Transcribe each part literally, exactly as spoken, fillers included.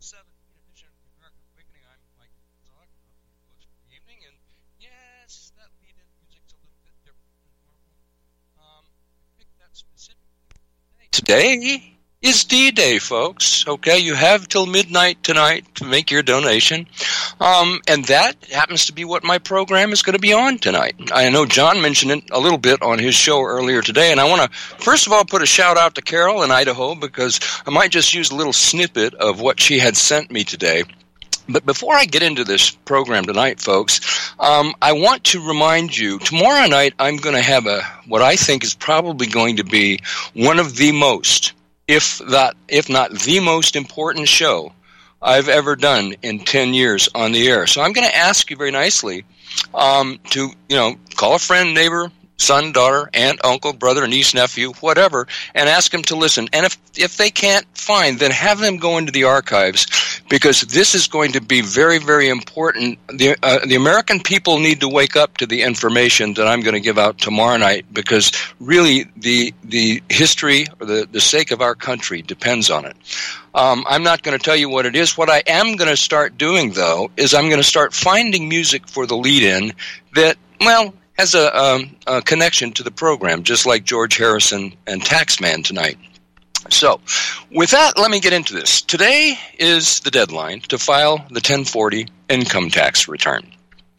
seventeenth edition of the American Awakening. I'm Mike Zog of the Books for the Evening, and yes, that lead-in music's a little bit different than normal. Um, I picked that specifically today. Today is D-Day, folks. Okay, you have till midnight tonight to make your donation. Um, and that happens to be what my program is going to be on tonight. I know John mentioned it a little bit on his show earlier today, and I want to, first of all, put a shout-out to Carol in Idaho, because I might just use a little snippet of what she had sent me today. But before I get into this program tonight, folks, um, I want to remind you, tomorrow night I'm going to have a what I think is probably going to be one of the most, if that, if not the most important show I've ever done in ten years on the air. So I'm going to ask you very nicely um, to, you know, call a friend, neighbor, son, daughter, aunt, uncle, brother, niece, nephew, whatever, and ask them to listen. And if, if they can't find, then have them go into the archives, because this is going to be very, very important. The, uh, the American people need to wake up to the information that I'm going to give out tomorrow night, because really the the history or the, the sake of our country depends on it. Um, I'm not going to tell you what it is. What I am going to start doing, though, is I'm going to start finding music for the lead-in that, well, has a, um, a connection to the program, just like George Harrison and Taxman tonight. So, with that, let me get into this. Today is the deadline to file the ten forty income tax return.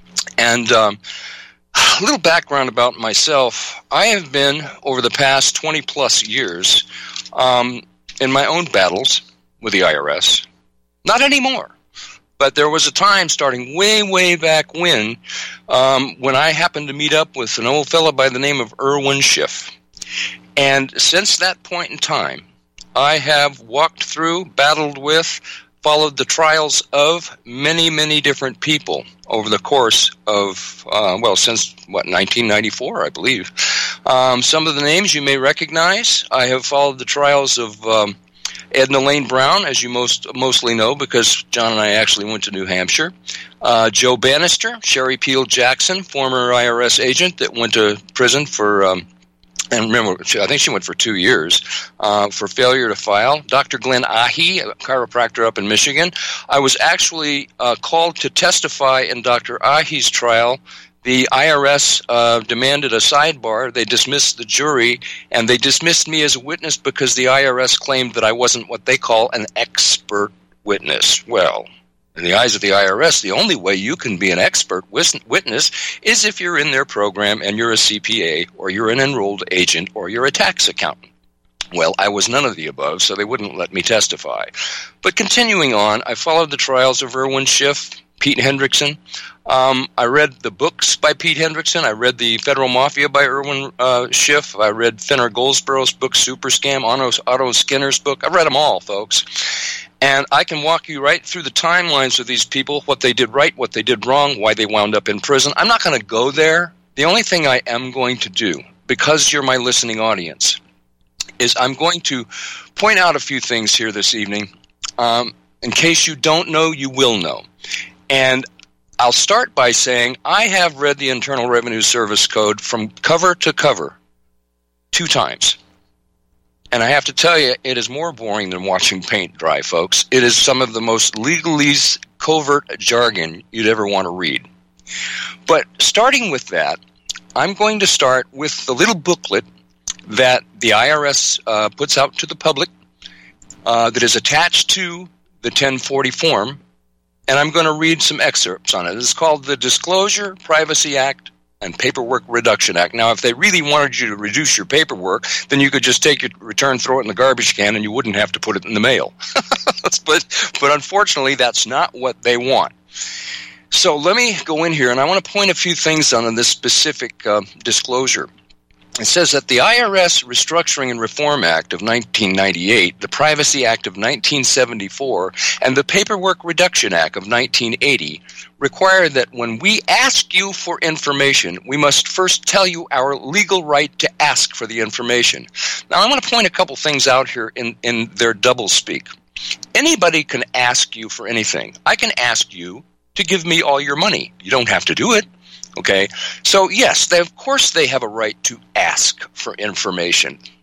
And um, a little background about myself. I have been, over the past twenty-plus years, um, in my own battles with the I R S. Not anymore. But there was a time starting way, way back when, um, when I happened to meet up with an old fellow by the name of Irwin Schiff. And since that point in time, I have walked through, battled with, followed the trials of many, many different people over the course of, uh, well, since, what, nineteen ninety-four, I believe. Um, some of the names you may recognize. I have followed the trials of Um, Edna Lane Brown, as you most mostly know, because John and I actually went to New Hampshire. Uh, Joe Bannister, Sherry Peel Jackson, former I R S agent that went to prison for, um, and remember, I think she went for two years, uh, for failure to file. Doctor Glenn Ahi, a chiropractor up in Michigan. I was actually uh, called to testify in Doctor Ahi's trial. The I R S uh, demanded a sidebar. They dismissed the jury, and they dismissed me as a witness because the I R S claimed that I wasn't what they call an expert witness. Well, in the eyes of the I R S, the only way you can be an expert witness is if you're in their program and you're a C P A, or you're an enrolled agent, or you're a tax accountant. Well, I was none of the above, so they wouldn't let me testify. But continuing on, I followed the trials of Irwin Schiff, Pete Hendrickson. Um, I read the books by Pete Hendrickson. I read the Federal Mafia by Irwin uh, Schiff. I read Fenner Goldsborough's book, Super Scam, Otto, Otto Skinner's book. I've read them all, folks. And I can walk you right through the timelines of these people, what they did right, what they did wrong, why they wound up in prison. I'm not going to go there. The only thing I am going to do, because you're my listening audience, is I'm going to point out a few things here this evening. Um, in case you don't know, you will know. And I'll start by saying I have read the Internal Revenue Service Code from cover to cover two times. And I have to tell you, it is more boring than watching paint dry, folks. It is some of the most legalese, covert jargon you'd ever want to read. But starting with that, I'm going to start with the little booklet that the I R S uh, puts out to the public uh, that is attached to the ten forty form. And I'm going to read some excerpts on it. It's called the Disclosure, Privacy Act, and Paperwork Reduction Act. Now, if they really wanted you to reduce your paperwork, then you could just take your return, throw it in the garbage can, and you wouldn't have to put it in the mail. but, but unfortunately, that's not what they want. So let me go in here, and I want to point a few things on this specific uh, disclosure. It says that the I R S Restructuring and Reform Act of nineteen ninety-eight, the Privacy Act of nineteen seventy-four, and the Paperwork Reduction Act of nineteen eighty require that when we ask you for information, we must first tell you our legal right to ask for the information. Now, I want to point a couple things out here in, in their doublespeak. Anybody can ask you for anything. I can ask you to give me all your money. You don't have to do it. Okay, so yes, they, of course they have a right to ask for information.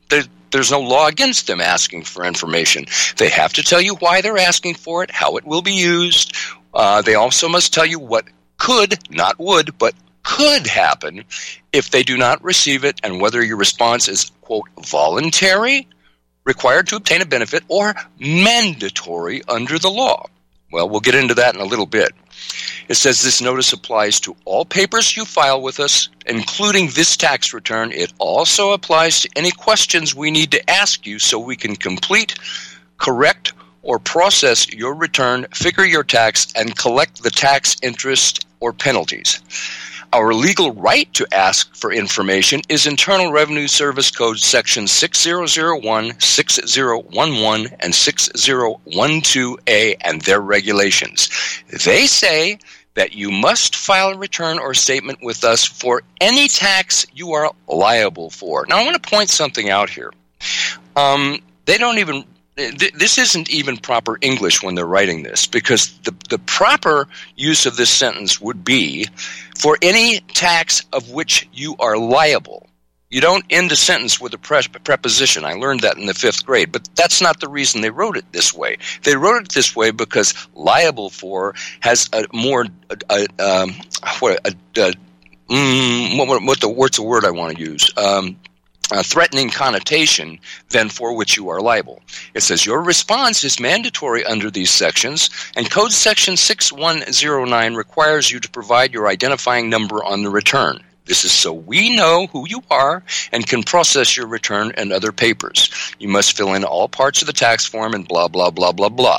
there, there's no law against them asking for information. They have to tell you why they're asking for it, how it will be used. Uh, they also must tell you what could, not would, but could happen if they do not receive it, and whether your response is, quote, voluntary, required to obtain a benefit, or mandatory under the law. Well, we'll get into that in a little bit. It says this notice applies to all papers you file with us, including this tax return. It also applies to any questions we need to ask you so we can complete, correct, or process your return, figure your tax, and collect the tax interest or penalties. Our legal right to ask for information is Internal Revenue Service Code Section six thousand one, six thousand eleven, and six thousand twelve A and their regulations. They say that you must file a return or statement with us for any tax you are liable for. Now, I want to point something out here. Um, they don't even... This isn't even proper English when they're writing this, because the, the proper use of this sentence would be for any tax of which you are liable. You don't end a sentence with a pre- preposition. I learned that in the fifth grade, but that's not the reason they wrote it this way. They wrote it this way because liable for has a more, a, a, um, what, a, a, mm, what, what the, what's the word I want to use? Um, A threatening connotation than for which you are liable. It says your response is mandatory under these sections, and Code Section six one zero nine requires you to provide your identifying number on the return. This is so we know who you are and can process your return and other papers. You must fill in all parts of the tax form and blah, blah, blah, blah, blah.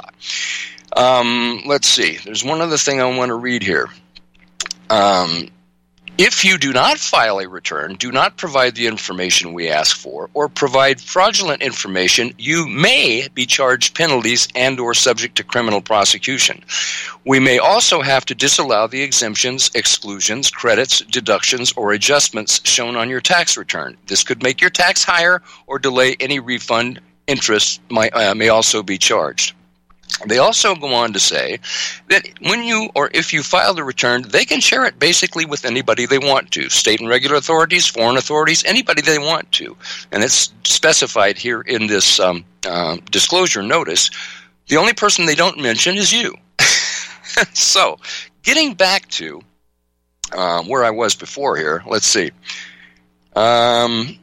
Um, let's see. There's one other thing I want to read here. Um... If you do not file a return, do not provide the information we ask for, or provide fraudulent information, you may be charged penalties and or subject to criminal prosecution. We may also have to disallow the exemptions, exclusions, credits, deductions, or adjustments shown on your tax return. This could make your tax higher or delay any refund. Interest might, uh, may also be charged. They also go on to say that when you or if you file the return, they can share it basically with anybody they want to, state and regular authorities, foreign authorities, anybody they want to. And it's specified here in this um, uh, disclosure notice. The only person they don't mention is you. So, getting back to um, where I was before here, let's see. Um...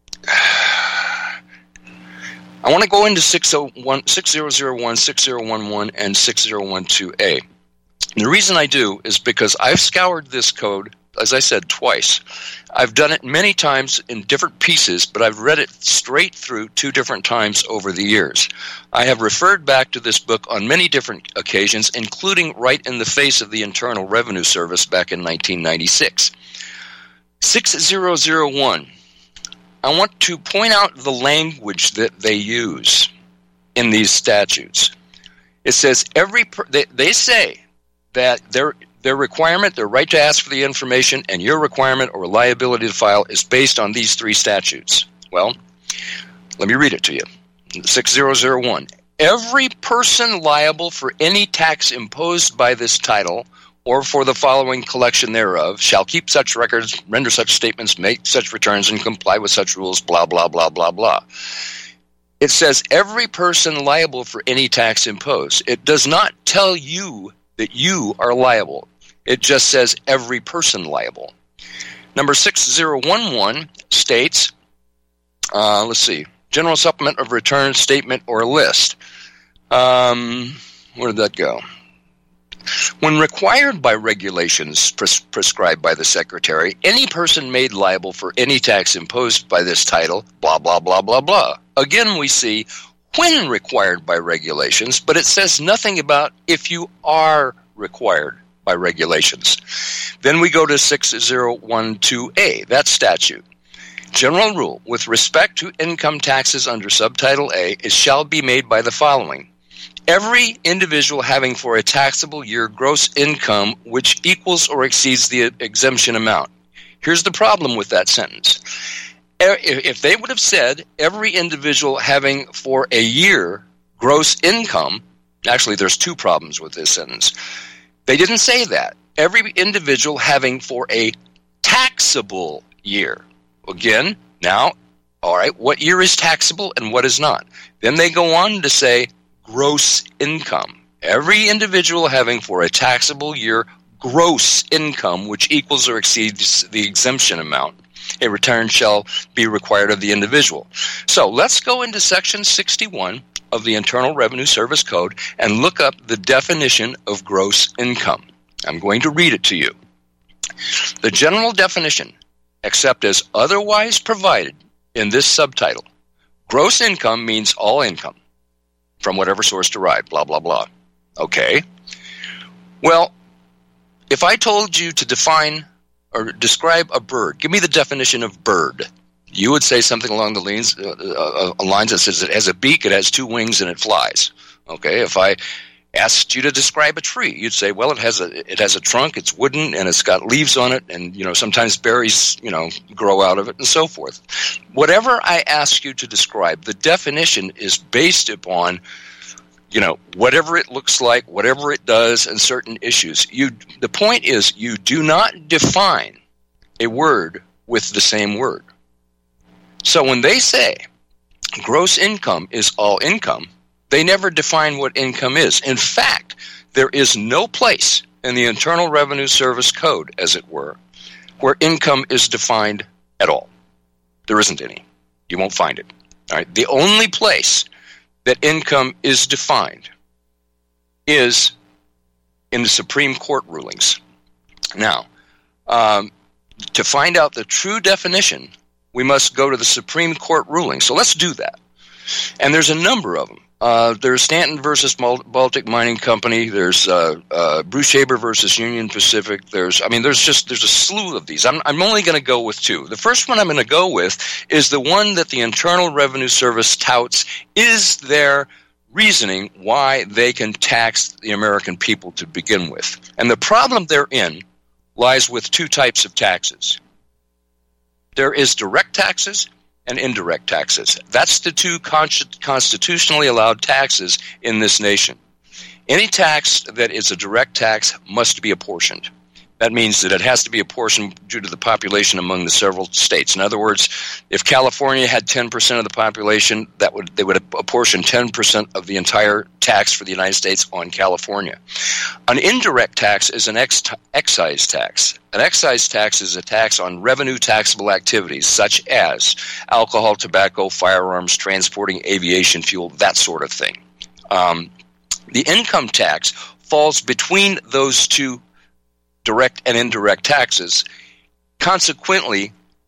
I want to go into six thousand one, six thousand one, six thousand eleven, and six thousand twelve A. And the reason I do is because I've scoured this code, as I said, twice. I've done it many times in different pieces, but I've read it straight through two different times over the years. I have referred back to this book on many different occasions, including right in the face of the Internal Revenue Service back in nineteen ninety-six. six thousand one. I want to point out the language that they use in these statutes. It says every per, they, they say that their their requirement, their right to ask for the information, and your requirement or liability to file is based on these three statutes. Well, let me read it to you. six thousand one. Every person liable for any tax imposed by this title or for the following collection thereof, shall keep such records, render such statements, make such returns, and comply with such rules, blah, blah, blah, blah, blah. It says every person liable for any tax imposed. It does not tell you that you are liable. It just says every person liable. Number six thousand eleven states, uh, let's see, general supplement of return, statement, or list. Um, where did that go? When required by regulations pres- prescribed by the Secretary, any person made liable for any tax imposed by this title, blah, blah, blah, blah, blah. Again, we see when required by regulations, but it says nothing about if you are required by regulations. Then we go to six thousand twelve A, that statute. General rule, with respect to income taxes under Subtitle A, it shall be made by the following. Every individual having for a taxable year gross income which equals or exceeds the exemption amount. Here's the problem with that sentence. If they would have said every individual having for a year gross income, actually there's two problems with this sentence. They didn't say that. Every individual having for a taxable year. Again, now All right, what year is taxable and what is not? Then they go on to say gross income. Every individual having for a taxable year gross income which equals or exceeds the exemption amount, a return shall be required of the individual. So let's go into Section sixty-one of the Internal Revenue Service Code and look up the definition of gross income. I'm going to read it to you. The general definition, except as otherwise provided in this subtitle, gross income means all income from whatever source derived, blah, blah, blah. Okay. Well, if I told you to define or describe a bird, give me the definition of bird. You would say something along the lines, uh, uh, lines that says it has a beak, it has two wings, and it flies. Okay. If I asked you to describe a tree, you'd say, well, it has a it has a trunk, it's wooden, and it's got leaves on it, and you know sometimes berries you know grow out of it, and so forth. Whatever I ask you to describe, the definition is based upon you know whatever it looks like, whatever it does, and certain issues. You the point is you do not define a word with the same word. So when they say gross income is all income, they never define what income is. In fact, there is no place in the Internal Revenue Service Code, as it were, where income is defined at all. There isn't any. You won't find it. All right. The only place that income is defined is in the Supreme Court rulings. Now, um, to find out the true definition, we must go to the Supreme Court ruling. So let's do that. And there's a number of them. Uh, there's Stanton versus Baltic Mining Company. There's uh, uh, Bruce-Haber versus Union Pacific. There's, I mean, there's just there's a slew of these. I'm I'm only going to go with two. The first one I'm going to go with is the one that the Internal Revenue Service touts is their reasoning why they can tax the American people to begin with. And the problem therein lies with two types of taxes. There is direct taxes and indirect taxes. That's the two con- constitutionally allowed taxes in this nation. Any tax that is a direct tax must be apportioned. That means that it has to be apportioned due to the population among the several states. In other words, if California had ten percent of the population, that would they would apportion ten percent of the entire tax for the United States on California. An indirect tax is an ex- excise tax. An excise tax is a tax on revenue taxable activities such as alcohol, tobacco, firearms, transporting aviation fuel, that sort of thing. Um, the income tax falls between those two direct and indirect taxes. Consequently,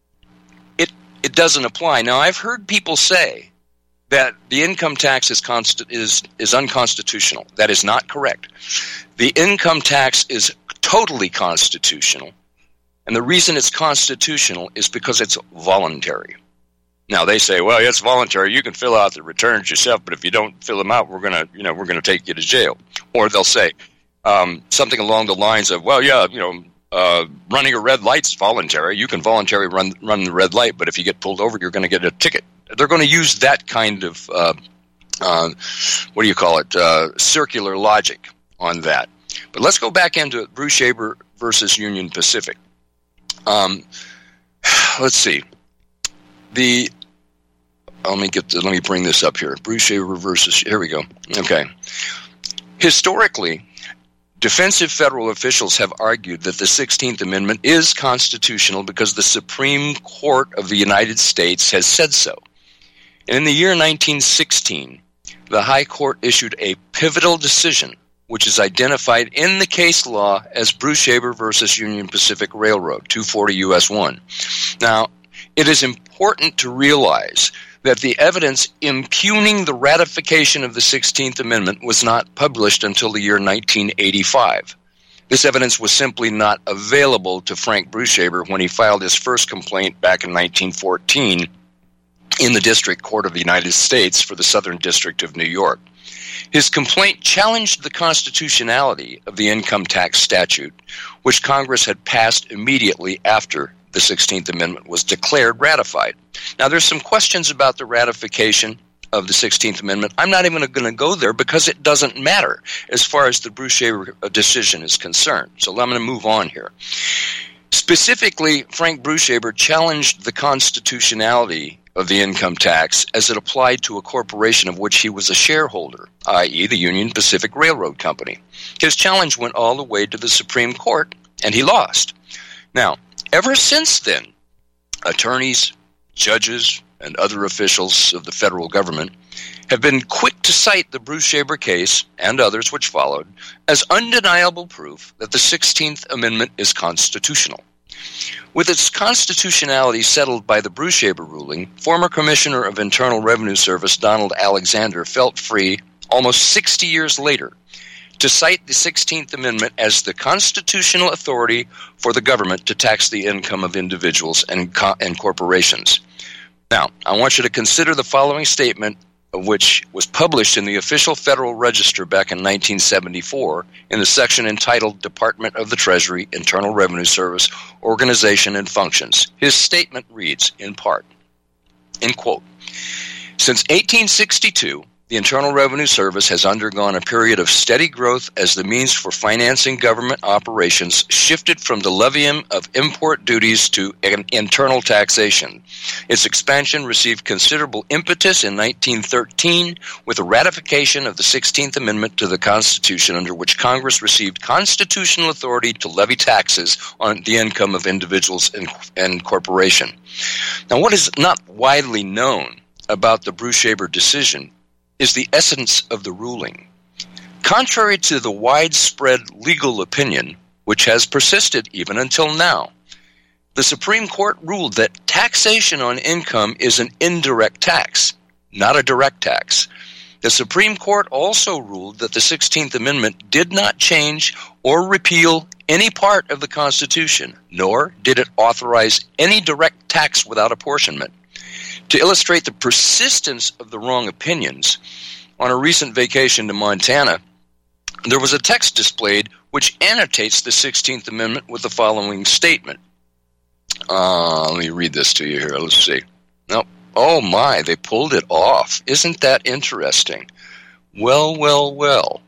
it it doesn't apply. Now, I've heard people say that the income tax is const- is is unconstitutional. That is not correct. The income tax is totally constitutional, and the reason it's constitutional is because it's voluntary. Now they say, well, yeah, it's voluntary. You can fill out the returns yourself, but if you don't fill them out, we're gonna, you know, we're gonna take you to jail. Or they'll say um, something along the lines of, well, yeah, you know, uh, running a red light's voluntary. You can voluntarily run run the red light, but if you get pulled over, you're going to get a ticket. They're going to use that kind of uh, uh, what do you call it? Uh, circular logic on that. But let's go back into Bruce-Haber versus Union Pacific. Um, let's see. The let me get the, let me bring this up here. Bruce-Haber versus here we go. Okay. Historically, defensive federal officials have argued that the sixteenth Amendment is constitutional because the Supreme Court of the United States has said so. And in the year nineteen sixteen, the High Court issued a pivotal decision, which is identified in the case law as Bruce-Haber versus Union Pacific Railroad, two forty U S one. Now, it is important to realize that the evidence impugning the ratification of the sixteenth Amendment was not published until the year nineteen eighty-five. This evidence was simply not available to Frank Bruce-Haber when he filed his first complaint back in nineteen fourteen in the District Court of the United States for the Southern District of New York. His complaint challenged the constitutionality of the income tax statute, which Congress had passed immediately after the sixteenth Amendment was declared ratified. Now, there's some questions about the ratification of the sixteenth Amendment. I'm not even going to go there because it doesn't matter as far as the Bruce-Haber decision is concerned. So I'm going to move on here. Specifically, Frank Bruce-Haber challenged the constitutionality of the income tax as it applied to a corporation of which he was a shareholder, that is the Union Pacific Railroad Company. His challenge went all the way to the Supreme Court, and he lost. Now, ever since then, attorneys, judges, and other officials of the federal government have been quick to cite the Bruce Shaber case, and others which followed, as undeniable proof that the sixteenth Amendment is constitutional. With its constitutionality settled by the Bruce Shaber ruling, former Commissioner of Internal Revenue Service Donald Alexander felt free, almost sixty years later, to cite the sixteenth Amendment as the constitutional authority for the government to tax the income of individuals and, co- and corporations. Now, I want you to consider the following statement, of which was published in the official Federal Register back in nineteen seventy-four in the section entitled Department of the Treasury, Internal Revenue Service, Organization and Functions. His statement reads, in part, in quote, "Since eighteen sixty-two, the Internal Revenue Service has undergone a period of steady growth as the means for financing government operations shifted from the levying of import duties to internal taxation. Its expansion received considerable impetus in nineteen thirteen with the ratification of the sixteenth Amendment to the Constitution, under which Congress received constitutional authority to levy taxes on the income of individuals and, and corporations. Now, what is not widely known about the Bruce Shaber decision is the essence of the ruling. Contrary to the widespread legal opinion, which has persisted even until now, the Supreme Court ruled that taxation on income is an indirect tax, not a direct tax. The Supreme Court also ruled that the sixteenth Amendment did not change or repeal any part of the Constitution, nor did it authorize any direct tax without apportionment. To illustrate the persistence of the wrong opinions, on a recent vacation to Montana, there was a text displayed which annotates the sixteenth Amendment with the following statement. Uh, let me read this to you here. Let's see. No, oh my, they pulled it off. Isn't that interesting? Well, well, well.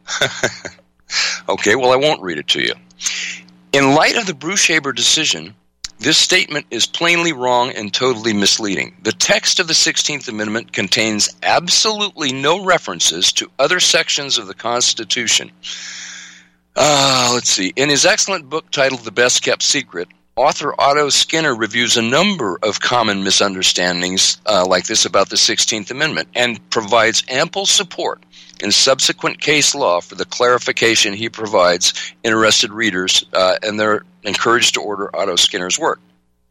Okay, well, I won't read it to you. In light of the Bruce Shaber decision, this statement is plainly wrong and totally misleading. The text of the sixteenth Amendment contains absolutely no references to other sections of the Constitution. Uh, let's see. In his excellent book titled The Best Kept Secret, author Otto Skinner reviews a number of common misunderstandings uh, like this about the sixteenth Amendment and provides ample support in subsequent case law for the clarification he provides interested readers, uh, and they're encouraged to order Otto Skinner's work.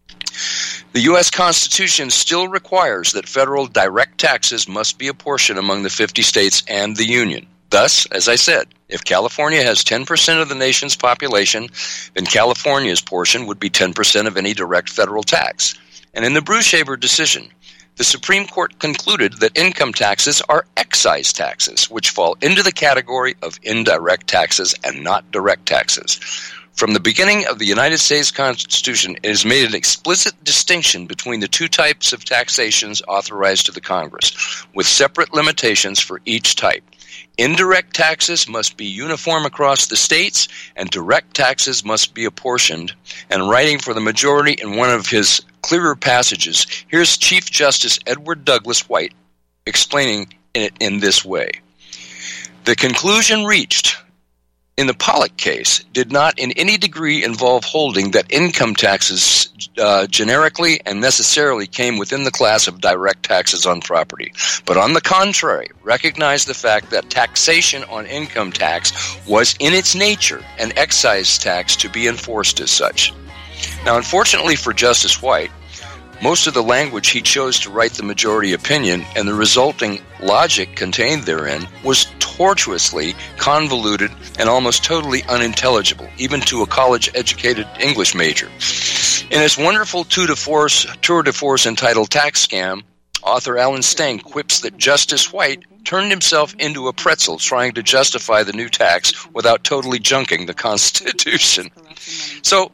The U S Constitution still requires that federal direct taxes must be apportioned among the fifty states and the Union. Thus, as I said, if California has ten percent of the nation's population, then California's portion would be ten percent of any direct federal tax. And in the Bruce Shaber decision, the Supreme Court concluded that income taxes are excise taxes, which fall into the category of indirect taxes and not direct taxes. From the beginning of the United States Constitution, it has made an explicit distinction between the two types of taxations authorized to the Congress, with separate limitations for each type. Indirect taxes must be uniform across the states, and direct taxes must be apportioned. And writing for the majority in one of his clearer passages, here's Chief Justice Edward Douglas White explaining it in this way. The conclusion reached in the Pollock case did not in any degree involve holding that income taxes uh, generically and necessarily came within the class of direct taxes on property, but on the contrary, recognized the fact that taxation on income tax was in its nature an excise tax to be enforced as such. Now, unfortunately for Justice White, most of the language he chose to write the majority opinion and the resulting logic contained therein was tortuously convoluted and almost totally unintelligible, even to a college-educated English major. In his wonderful tour de force, tour de force entitled Tax Scam, author Alan Stang quips that Justice White turned himself into a pretzel trying to justify the new tax without totally junking the Constitution. So,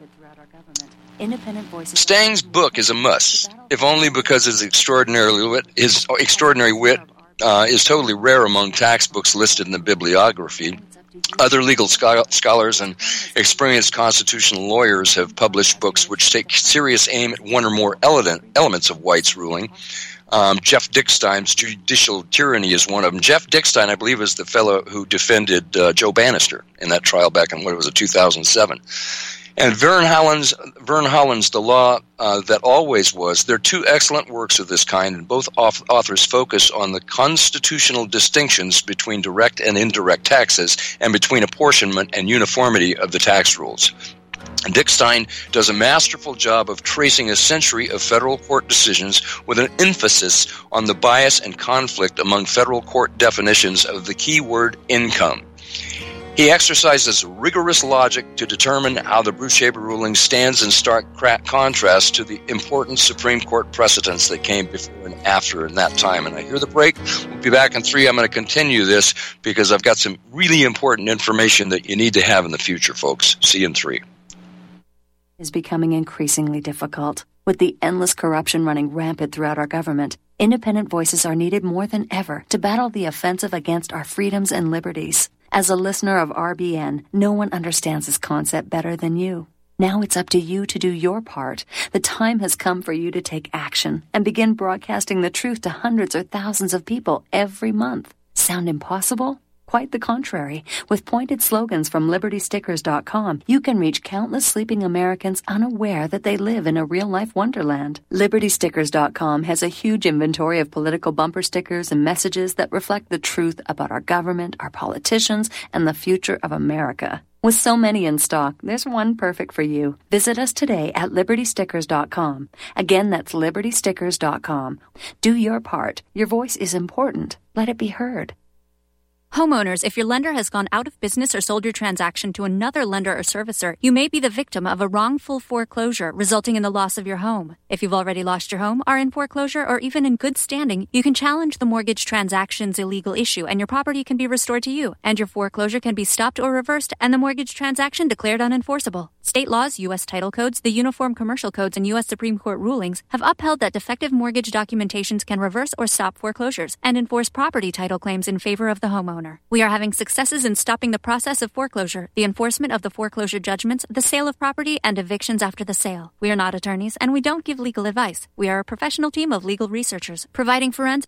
Stang's book is a must, if only because his extraordinary wit, his extraordinary wit uh, is totally rare among tax books listed in the bibliography. Other legal scho- scholars and experienced constitutional lawyers have published books which take serious aim at one or more element, elements of White's ruling. Um, Jeff Dickstein's Judicial Tyranny is one of them. Jeff Dickstein, I believe, is the fellow who defended uh, Joe Bannister in that trial back in, what was it, two thousand seven. And Vern Holland's, Vern Holland's The Law uh, That Always Was. They're two excellent works of this kind, and both authors focus on the constitutional distinctions between direct and indirect taxes and between apportionment and uniformity of the tax rules. Dickstein does a masterful job of tracing a century of federal court decisions with an emphasis on the bias and conflict among federal court definitions of the key word income. He exercises rigorous logic to determine how the Bruce-Shaber ruling stands in stark contrast to the important Supreme Court precedents that came before and after in that time. And I hear the break. We'll be back in three. I'm going to continue this because I've got some really important information that you need to have in the future, folks. See you in three. Is becoming increasingly difficult. With the endless corruption running rampant throughout our government, independent voices are needed more than ever to battle the offensive against our freedoms and liberties. As a listener of R B N, no one understands this concept better than you. Now it's up to you to do your part. The time has come for you to take action and begin broadcasting the truth to hundreds or thousands of people every month. Sound impossible? Quite the contrary. With pointed slogans from Liberty Stickers dot com, you can reach countless sleeping Americans unaware that they live in a real-life wonderland. Liberty Stickers dot com has a huge inventory of political bumper stickers and messages that reflect the truth about our government, our politicians, and the future of America. With so many in stock, there's one perfect for you. Visit us today at Liberty Stickers dot com. Again, that's Liberty Stickers dot com. Do your part. Your voice is important. Let it be heard. Homeowners, if your lender has gone out of business or sold your transaction to another lender or servicer, you may be the victim of a wrongful foreclosure resulting in the loss of your home. If you've already lost your home, are in foreclosure, or even in good standing, you can challenge the mortgage transaction's illegal issue and your property can be restored to you, and your foreclosure can be stopped or reversed and the mortgage transaction declared unenforceable. State laws, U S title codes, the Uniform Commercial Codes, and U S Supreme Court rulings have upheld that defective mortgage documentations can reverse or stop foreclosures and enforce property title claims in favor of the homeowner. We are having successes in stopping the process of foreclosure, the enforcement of the foreclosure judgments, the sale of property, and evictions after the sale. We are not attorneys, and we don't give legal advice. We are a professional team of legal researchers, providing forensic...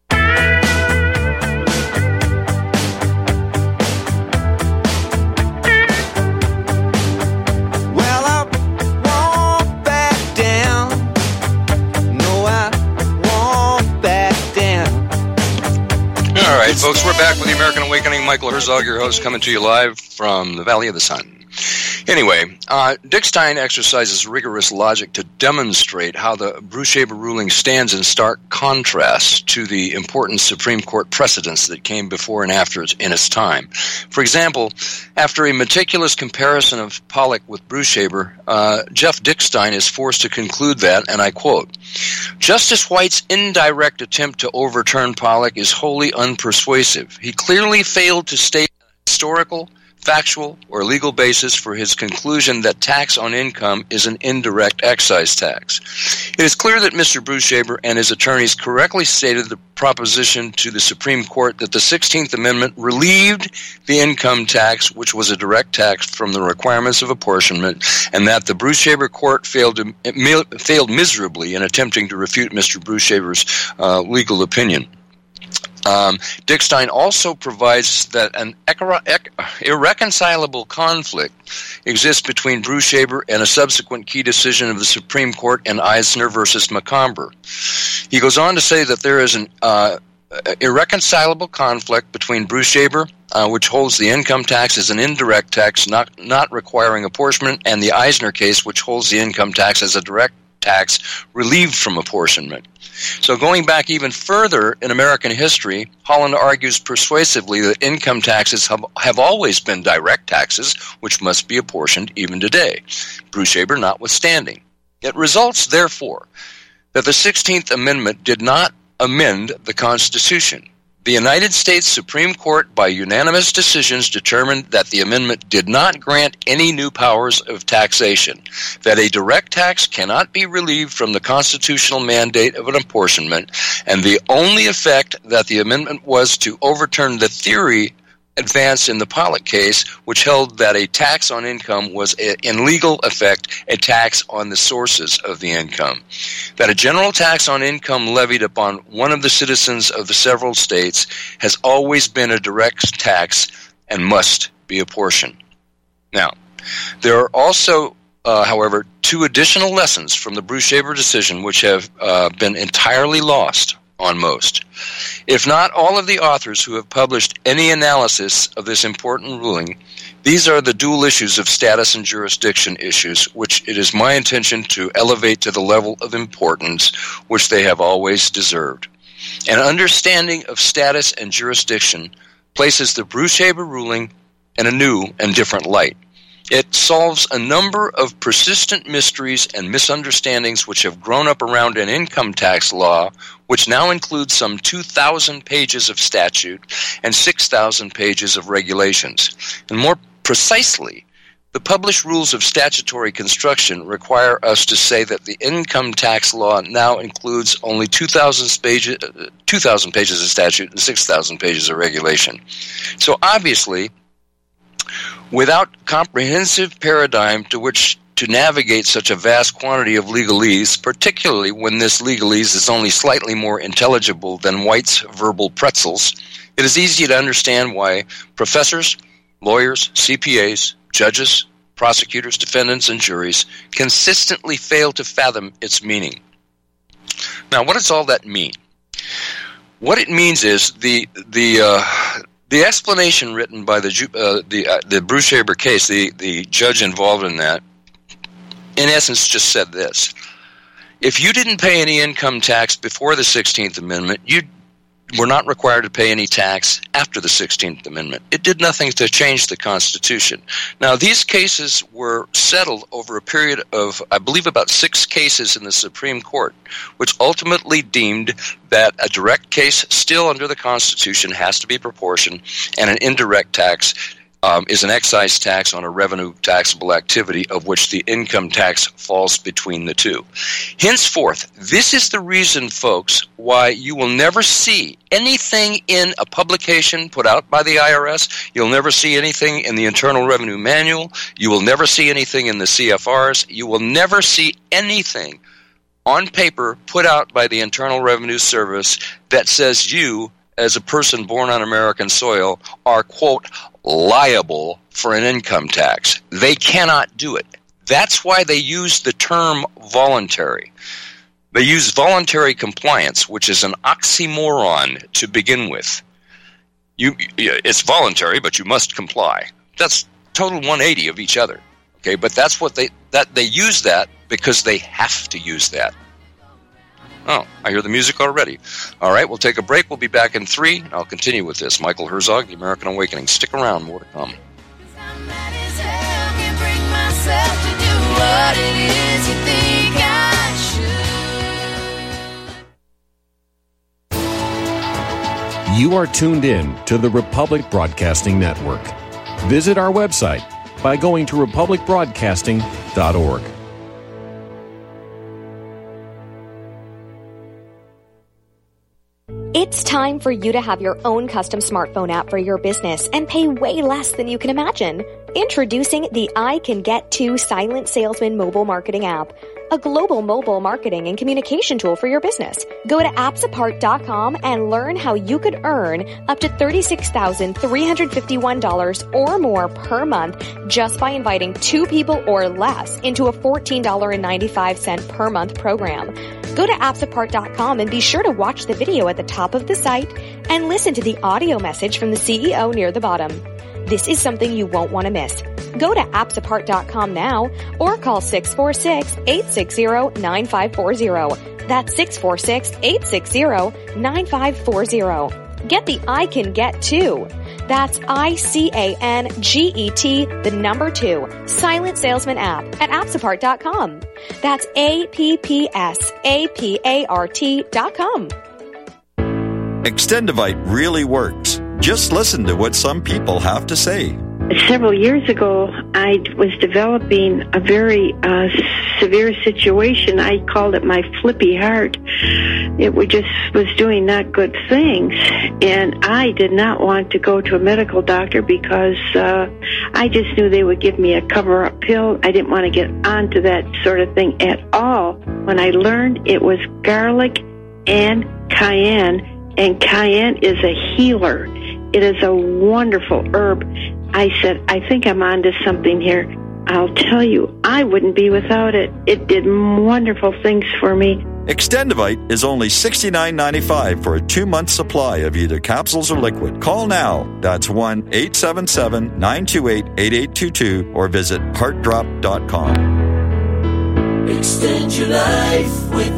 All right, folks, we're back with the American Awakening. Michael Herzog, your host, coming to you live from the Valley of the Sun. Anyway, uh, Dickstein exercises rigorous logic to demonstrate how the Bruce-Shaber ruling stands in stark contrast to the important Supreme Court precedents that came before and after it in its time. For example, after a meticulous comparison of Pollock with Bruce-Shaber, uh, Jeff Dickstein is forced to conclude that, and I quote, "Justice White's indirect attempt to overturn Pollock is wholly unpersuasive. He clearly failed to state a historical, factual, or legal basis for his conclusion that tax on income is an indirect excise tax. It is clear that Mister Bruce-Shaber and his attorneys correctly stated the proposition to the Supreme Court that the sixteenth Amendment relieved the income tax, which was a direct tax, from the requirements of apportionment, and that the Bruce-Shaber court failed to, failed miserably in attempting to refute Mister Bruce-Shaber's uh, legal opinion. Um, Dickstein also provides that an irreconcilable conflict exists between Bruce-Shaber and a subsequent key decision of the Supreme Court in Eisner versus Macomber. He goes on to say that there is an uh, irreconcilable conflict between Bruce-Shaber, uh, which holds the income tax as an indirect tax, not not requiring apportionment, and the Eisner case, which holds the income tax as a direct tax relieved from apportionment. So going back even further in American history, Holland argues persuasively that income taxes have, have always been direct taxes, which must be apportioned even today, Bruce-Shaber notwithstanding. It results, therefore, that the sixteenth Amendment did not amend the Constitution. The United States Supreme Court, by unanimous decisions, determined that the amendment did not grant any new powers of taxation, that a direct tax cannot be relieved from the constitutional mandate of an apportionment, and the only effect that the amendment was to overturn the theory advance in the Pollock case, which held that a tax on income was, a, in legal effect, a tax on the sources of the income. That a general tax on income levied upon one of the citizens of the several states has always been a direct tax and must be apportioned. Now, there are also, uh, however, two additional lessons from the Bruce-Shaber decision which have uh, been entirely lost on most. If not all of the authors who have published any analysis of this important ruling, these are the dual issues of status and jurisdiction issues, which it is my intention to elevate to the level of importance which they have always deserved. An understanding of status and jurisdiction places the Bruce-Shaber ruling in a new and different light. It solves a number of persistent mysteries and misunderstandings which have grown up around an income tax law, which now includes some two thousand pages of statute and six thousand pages of regulations. And more precisely, the published rules of statutory construction require us to say that the income tax law now includes only two thousand pages, two thousand pages of statute and six thousand pages of regulation. So obviously, without comprehensive paradigm to which to navigate such a vast quantity of legalese, particularly when this legalese is only slightly more intelligible than White's verbal pretzels, it is easy to understand why professors, lawyers, C P As, judges, prosecutors, defendants, and juries consistently fail to fathom its meaning. Now, what does all that mean? What it means is the the uh, the explanation written by the uh, the uh, the Bruce-Shaber case, the the judge involved in that, in essence, just said this: if you didn't pay any income tax before the sixteenth Amendment, you were not required to pay any tax after the sixteenth Amendment. It did nothing to change the Constitution. Now, these cases were settled over a period of, I believe, about six cases in the Supreme Court, which ultimately deemed that a direct case still under the Constitution has to be proportioned, and an indirect tax Um, is an excise tax on a revenue taxable activity of which the income tax falls between the two. Henceforth, this is the reason, folks, why you will never see anything in a publication put out by the I R S. You'll never see anything in the Internal Revenue Manual. You will never see anything in the C F Rs. You will never see anything on paper put out by the Internal Revenue Service that says you, as a person born on American soil, are, quote, liable for an income tax. They cannot do it. That's why they use the term voluntary. They use voluntary compliance, which is an oxymoron to begin with. You, it's voluntary, but you must comply. That's total one eighty of each other. Okay, but that's what they that they use that because they have to use that. Oh, I hear the music already. All right, we'll take a break. We'll be back in three, and I'll continue with this. Michael Herzog, The American Awakening. Stick around, more to come. You are tuned in to the Republic Broadcasting Network. Visit our website by going to republic broadcasting dot org. It's time for you to have your own custom smartphone app for your business and pay way less than you can imagine. Introducing the I Can Get To Silent Salesman mobile marketing app, a global mobile marketing and communication tool for your business. Go to apps apart dot com and learn how you could earn up to thirty-six thousand three hundred fifty-one dollars or more per month just by inviting two people or less into a fourteen dollars and ninety-five cents per month program. Go to apps apart dot com and be sure to watch the video at the top of the site and listen to the audio message from the C E O near the bottom. This is something you won't want to miss. Go to apps apart dot com now or call six four six, eight six zero, nine five four zero. That's six four six, eight six zero, nine five four zero. Get the I Can Get To. That's I C A N G E T, the number two, Silent Salesman app at apps apart dot com. That's A P P S A P A R T dot com. Extendivite really works. Just listen to what some people have to say. several years ago, I was developing a very uh, severe situation. I called it my flippy heart. It was just was doing not good things, and I did not want to go to a medical doctor because uh, I just knew they would give me a cover-up pill. I didn't want to get onto that sort of thing at all. When I learned it was garlic and cayenne, and cayenne is a healer. It is a wonderful herb. I said, I think I'm onto something here. I'll tell you, I wouldn't be without it. It did wonderful things for me. Extendivite is only sixty-nine ninety-five for a two-month supply of either capsules or liquid. Call now. That's one eight seven seven, nine two eight, eight eight two two or visit heart drop dot com. Extend your life with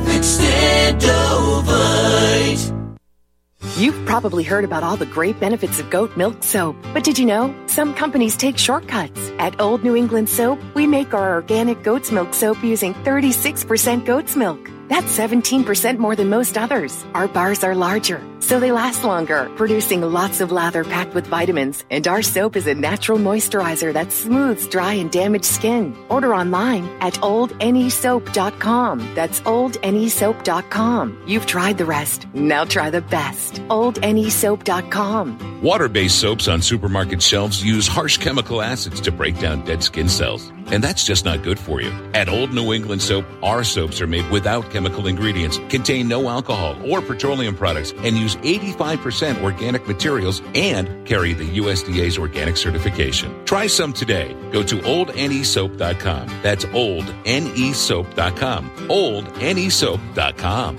Extendivite. You've probably heard about all the great benefits of goat milk soap, but did you know some companies take shortcuts? At Old New England Soap, we make our organic goat's milk soap using thirty-six percent goat's milk. That's seventeen percent more than most others. Our bars are larger, so they last longer, producing lots of lather packed with vitamins. And our soap is a natural moisturizer that smooths dry and damaged skin. Order online at old n e soap dot com. That's old n e soap dot com. You've tried the rest. Now try the best. old n e soap dot com. Water-based soaps on supermarket shelves use harsh chemical acids to break down dead skin cells. And that's just not good for you. At Old New England Soap, our soaps are made without chemical ingredients, contain no alcohol or petroleum products, and use eighty-five percent organic materials and carry the U S D A's organic certification. Try some today. Go to old n e soap dot com. That's old n e soap dot com. old n e soap dot com.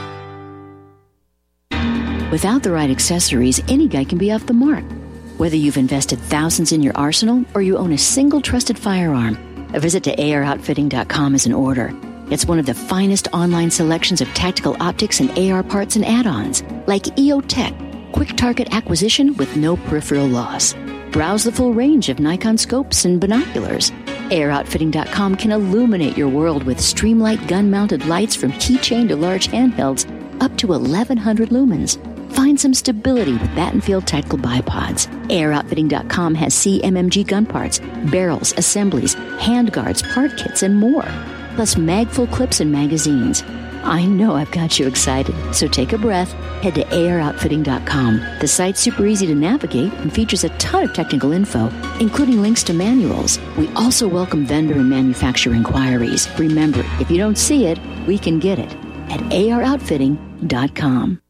Without the right accessories, any guy can be off the mark. Whether you've invested thousands in your arsenal or you own a single trusted firearm, a visit to A R outfitting dot com is in order. It's one of the finest online selections of tactical optics and A R parts and add-ons, like E O Tech, quick target acquisition with no peripheral loss. Browse the full range of Nikon scopes and binoculars. A R outfitting dot com can illuminate your world with Streamlight gun-mounted lights from keychain to large handhelds up to eleven hundred lumens. Find some stability with Battenfield Tactical Bipods. A R outfitting dot com has C M M G gun parts, barrels, assemblies, handguards, part kits, and more. Plus magful clips and magazines. I know I've got you excited, so take a breath. Head to A R outfitting dot com. The site's super easy to navigate and features a ton of technical info, including links to manuals. We also welcome vendor and manufacturer inquiries. Remember, if you don't see it, we can get it at A R outfitting dot com.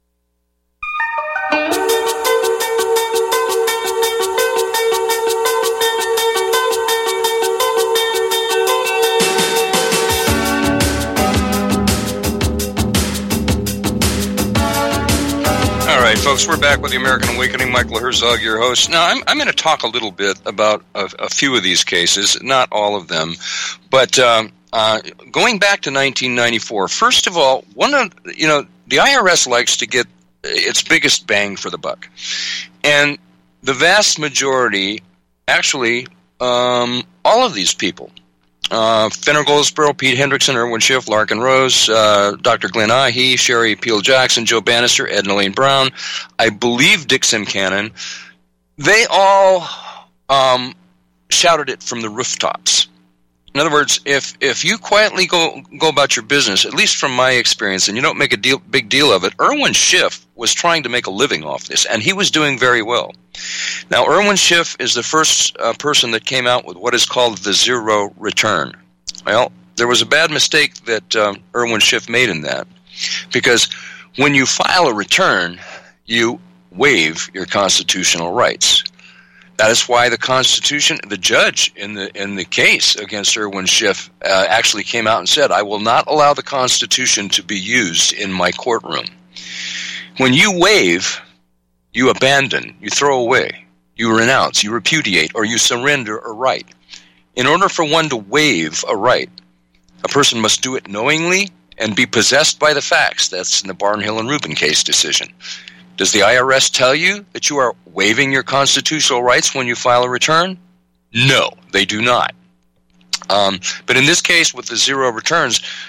All right, folks, we're back with the American Awakening. Michael Herzog, your host. Now, I'm, I'm going to talk a little bit about a, a few of these cases, not all of them, but um, uh, going back to nineteen ninety-four. First of all, one of you know the I R S likes to get its biggest bang for the buck, and the vast majority, actually, um, all of these people. Uh, Fenner Goldsboro, Pete Hendrickson, Irwin Schiff, Larkin Rose, uh, Doctor Glenn Ahee, Sherry Peel Jackson, Joe Bannister, Ed and Elaine Brown, I believe Dick Simcannon, they all um, shouted it from the rooftops. In other words, if if you quietly go go about your business, at least from my experience, and you don't make a deal, big deal of it, Irwin Schiff was trying to make a living off this, and he was doing very well. Now, Irwin Schiff is the first uh, person that came out with what is called the zero return. Well, there was a bad mistake that um, Irwin Schiff made in that, because when you file a return, you waive your constitutional rights. That is why the Constitution, the judge in the in the case against Irwin Schiff uh, actually came out and said, I will not allow the Constitution to be used in my courtroom. When you waive, you abandon, you throw away, you renounce, you repudiate, or you surrender a right. In order for one to waive a right, a person must do it knowingly and be possessed by the facts. That's in the Barnhill and Rubin case decision. Does the I R S tell you that you are waiving your constitutional rights when you file a return? No, they do not. Um, but in this case, with the zero returns,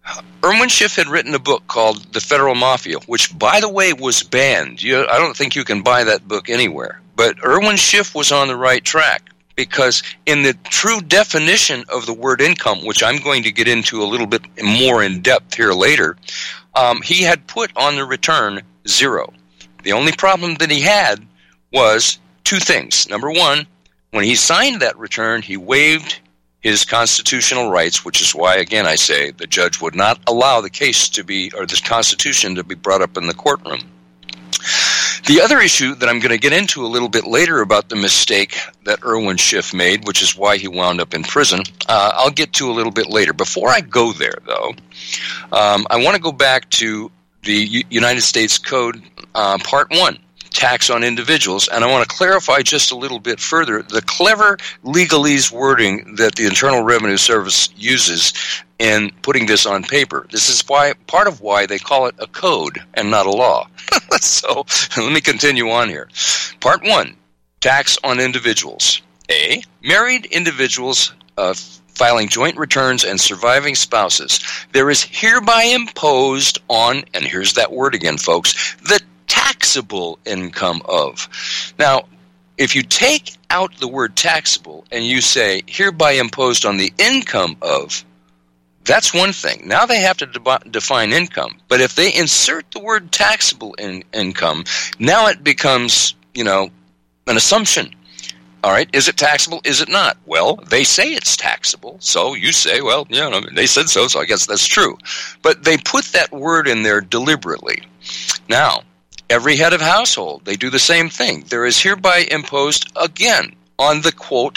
Irwin Schiff had written a book called The Federal Mafia, which, by the way, was banned. You, I don't think you can buy that book anywhere. But Irwin Schiff was on the right track, because in the true definition of the word income, which I'm going to get into a little bit more in depth here later, um, he had put on the return zero. The only problem that he had was two things. Number one, when he signed that return, he waived his constitutional rights, which is why, again, I say the judge would not allow the case to be, or the Constitution to be brought up in the courtroom. The other issue that I'm going to get into a little bit later about the mistake that Irwin Schiff made, which is why he wound up in prison, uh, I'll get to a little bit later. Before I go there, though, um, I want to go back to the U- United States Code, uh, Part one. Tax on individuals, and I want to clarify just a little bit further the clever legalese wording that the Internal Revenue Service uses in putting this on paper. This is why part of why they call it a code and not a law. So let me continue on here. Part one, tax on individuals. A, married individuals uh, filing joint returns and surviving spouses. There is hereby imposed on, and here's that word again, folks, the taxable income of. Now, if you take out the word taxable and you say hereby imposed on the income of, that's one thing. Now they have to de- define income. But if they insert the word taxable in income, now it becomes, you know, an assumption. All right, is it taxable? Is it not? Well, they say it's taxable, so you say, well, you know, they said so, so I guess that's true. But they put that word in there deliberately. Now, every head of household, they do the same thing. There is hereby imposed, again, on the, quote,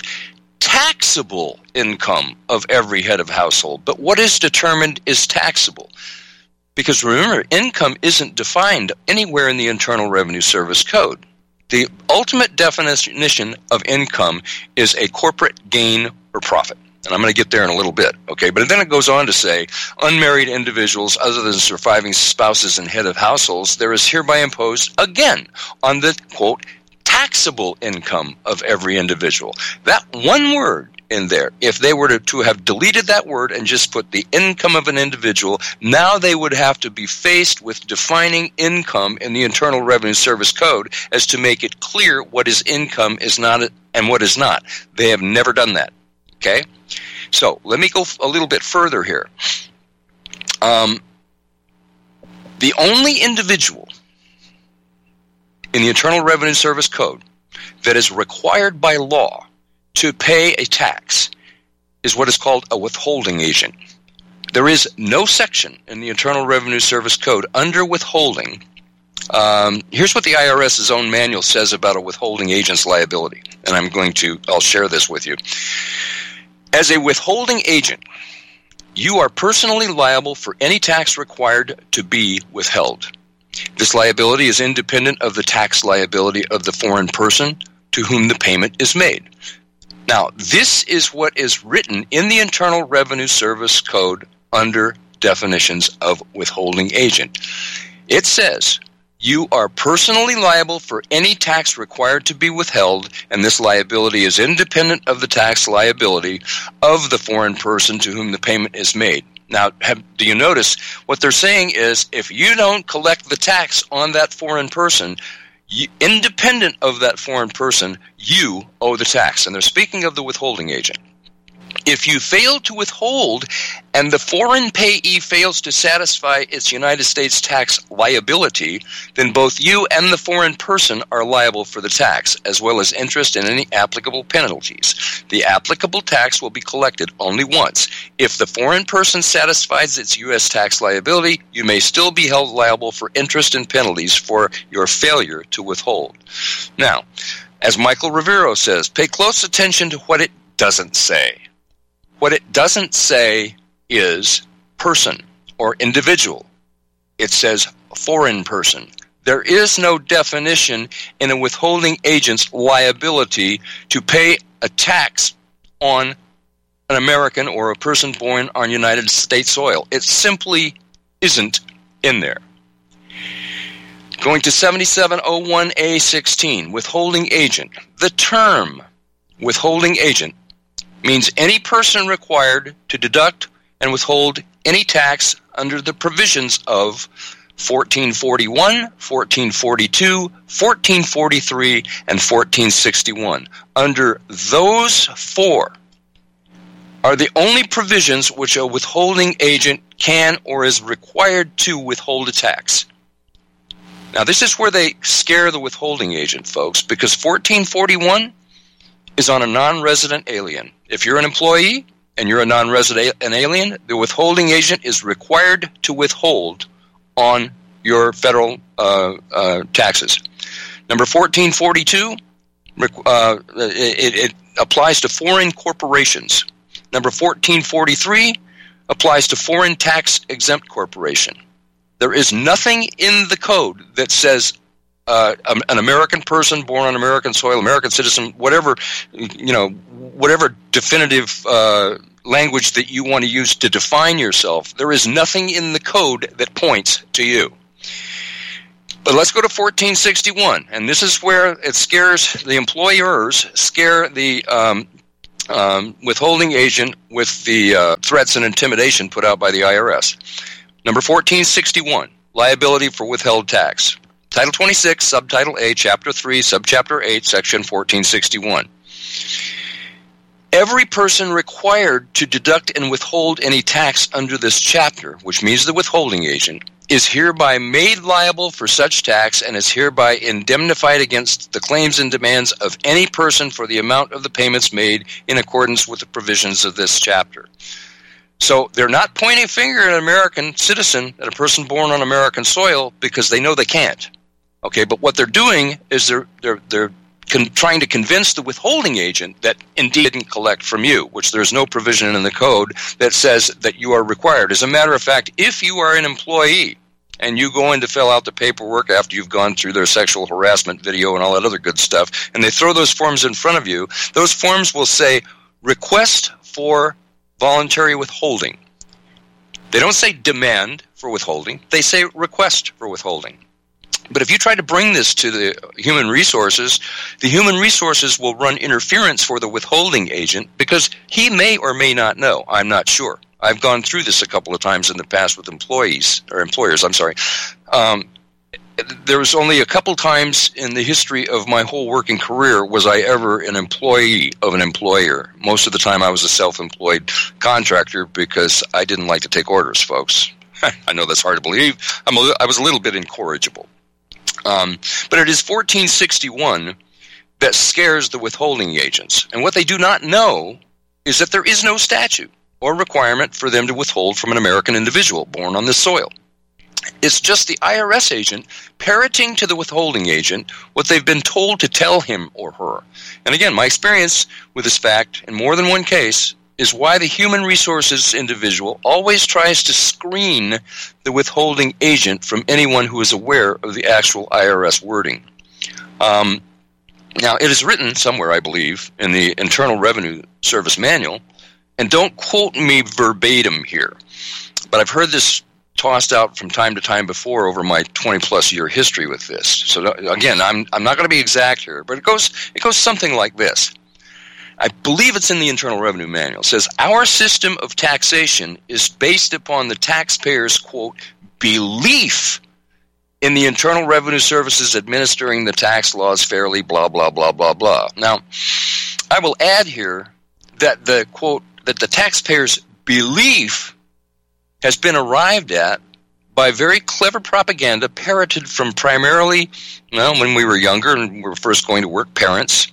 taxable income of every head of household. But what is determined is taxable. Because remember, income isn't defined anywhere in the Internal Revenue Service Code. The ultimate definition of income is a corporate gain or profit. And I'm going to get there in a little bit, okay? But then it goes on to say, unmarried individuals other than surviving spouses and head of households, there is hereby imposed, again, on the, quote, taxable income of every individual. That one word in there, if they were to, to have deleted that word and just put the income of an individual, now they would have to be faced with defining income in the Internal Revenue Service Code as to make it clear what is income is not and what is not. They have never done that, okay? So let me go a little bit further here. Um, the only individual in the Internal Revenue Service Code that is required by law to pay a tax is what is called a withholding agent. There is no section in the Internal Revenue Service Code under withholding. Um, here's what the I R S's own manual says about a withholding agent's liability, and I'm going to, I'll share this with you. As a withholding agent, you are personally liable for any tax required to be withheld. This liability is independent of the tax liability of the foreign person to whom the payment is made. Now, this is what is written in the Internal Revenue Service Code under definitions of withholding agent. It says, you are personally liable for any tax required to be withheld, and this liability is independent of the tax liability of the foreign person to whom the payment is made. Now, have, do you notice what they're saying is if you don't collect the tax on that foreign person, you, independent of that foreign person, you owe the tax. And they're speaking of the withholding agent. If you fail to withhold and the foreign payee fails to satisfy its United States tax liability, then both you and the foreign person are liable for the tax, as well as interest and any applicable penalties. The applicable tax will be collected only once. If the foreign person satisfies its U S tax liability, you may still be held liable for interest and penalties for your failure to withhold. Now, as Michael Rivero says, pay close attention to what it doesn't say. What it doesn't say is person or individual. It says foreign person. There is no definition in a withholding agent's liability to pay a tax on an American or a person born on United States soil. It simply isn't in there. Going to seventy-seven oh one A sixteen, withholding agent. The term withholding agent means any person required to deduct and withhold any tax under the provisions of fourteen forty-one, fourteen forty-two, fourteen forty-three, and fourteen sixty-one. Under those four are the only provisions which a withholding agent can or is required to withhold a tax. Now, this is where they scare the withholding agent, folks, because fourteen forty-one is on a non-resident alien. If you're an employee and you're a non-resident an alien, the withholding agent is required to withhold on your federal uh, uh, taxes. Number fourteen forty-two, uh, it, it applies to foreign corporations. Number fourteen forty-three applies to foreign tax-exempt corporation. There is nothing in the code that says uh, an American person born on American soil, American citizen, whatever, you know, whatever definitive uh, language that you want to use to define yourself. There is nothing in the code that points to you. But let's go to fourteen sixty-one, and this is where it scares the employers, scare the um, um, withholding agent with the uh, threats and intimidation put out by the I R S. Number fourteen sixty-one, liability for withheld tax. Title twenty-six, Subtitle A, Chapter three, Subchapter eight, Section fourteen sixty-one. Every person required to deduct and withhold any tax under this chapter, which means the withholding agent, is hereby made liable for such tax and is hereby indemnified against the claims and demands of any person for the amount of the payments made in accordance with the provisions of this chapter. So they're not pointing a finger at an American citizen, at a person born on American soil, because they know they can't. Okay, but what they're doing is they're they're they're con- trying to convince the withholding agent that indeed didn't collect from you, which there's no provision in the code that says that you are required. As a matter of fact, if you are an employee and you go in to fill out the paperwork after you've gone through their sexual harassment video and all that other good stuff, and they throw those forms in front of you, those forms will say, request for voluntary withholding. They don't say demand for withholding. They say request for withholding. But if you try to bring this to the human resources, the human resources will run interference for the withholding agent because he may or may not know. I'm not sure. I've gone through this a couple of times in the past with employees, or employers, I'm sorry. Um, there was only a couple times in the history of my whole working career was I ever an employee of an employer. Most of the time I was a self-employed contractor because I didn't like to take orders, folks. I know that's hard to believe. I'm a, I was a little bit incorrigible. Um, but it is fourteen sixty-one that scares the withholding agents. And what they do not know is that there is no statute or requirement for them to withhold from an American individual born on this soil. It's just the I R S agent parroting to the withholding agent what they've been told to tell him or her. And again, my experience with this fact in more than one case is why the human resources individual always tries to screen the withholding agent from anyone who is aware of the actual I R S wording. Um, now, it is written somewhere, I believe, in the Internal Revenue Service Manual, and don't quote me verbatim here, but I've heard this tossed out from time to time before over my twenty-plus year history with this. So again, I'm I'm not going to be exact here, but it goes it goes something like this. I believe it's in the Internal Revenue Manual. It says, our system of taxation is based upon the taxpayer's, quote, belief in the Internal Revenue Services administering the tax laws fairly, blah, blah, blah, blah, blah. Now, I will add here that the, quote, that the taxpayer's belief has been arrived at by very clever propaganda parroted from primarily, well, when we were younger and we were first going to work, parents,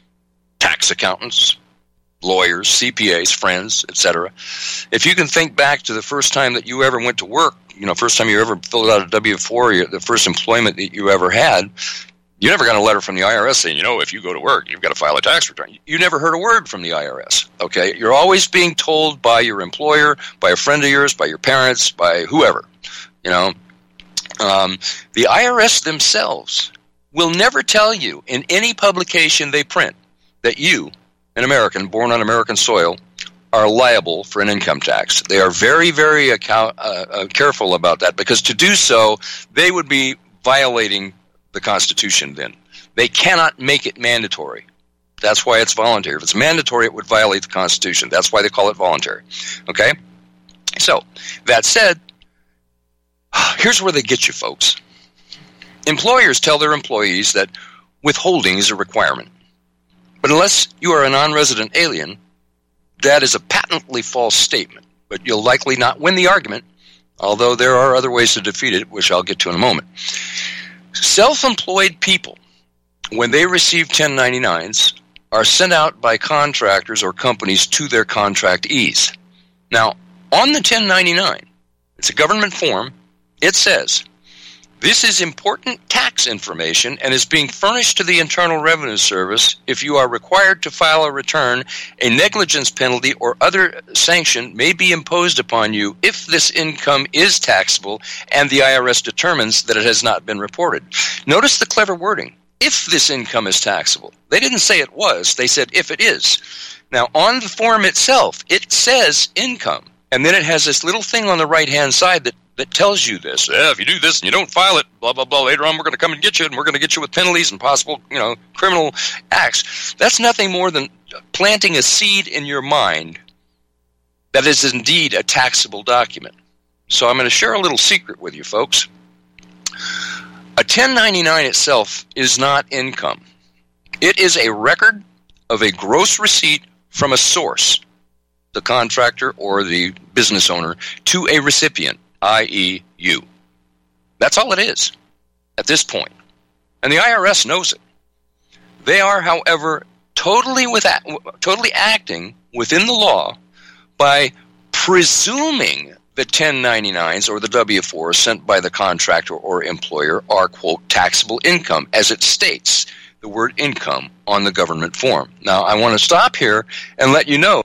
tax accountants, lawyers, C P As, friends, et cetera. If you can think back to the first time that you ever went to work, you know, first time you ever filled out a W four, the first employment that you ever had, you never got a letter from the I R S saying, you know, if you go to work, you've got to file a tax return. You never heard a word from the I R S, okay? You're always being told by your employer, by a friend of yours, by your parents, by whoever, you know. Um, the I R S themselves will never tell you in any publication they print that you, an American born on American soil, are liable for an income tax. They are very, very account, uh, uh, careful about that because to do so, they would be violating the Constitution then. They cannot make it mandatory. That's why it's voluntary. If it's mandatory, it would violate the Constitution. That's why they call it voluntary. Okay? So, that said, here's where they get you, folks. Employers tell their employees that withholding is a requirement. But unless you are a non-resident alien, that is a patently false statement. But you'll likely not win the argument, although there are other ways to defeat it, which I'll get to in a moment. Self-employed people, when they receive ten ninety-nines, are sent out by contractors or companies to their contractees. Now, on the ten ninety-nine, it's a government form, it says, this is important tax information and is being furnished to the Internal Revenue Service. If you are required to file a return, a negligence penalty or other sanction may be imposed upon you if this income is taxable and the I R S determines that it has not been reported. Notice the clever wording. If this income is taxable. They didn't say it was. They said if it is. Now, on the form itself, it says income. And then it has this little thing on the right-hand side that that tells you this. Yeah, if you do this and you don't file it, blah, blah, blah, later on we're going to come and get you, and we're going to get you with penalties and possible, you know, criminal acts. That's nothing more than planting a seed in your mind that is indeed a taxable document. So I'm going to share a little secret with you, folks. A ten ninety-nine itself is not income. It is a record of a gross receipt from a source, the contractor or the business owner, to a recipient, that is you. That's all it is at this point. And the I R S knows it. They are, however, totally, with, totally acting within the law by presuming the ten ninety-nines or the W fours sent by the contractor or employer are, quote, taxable income, as it states the word income on the government form. Now, I want to stop here and let you know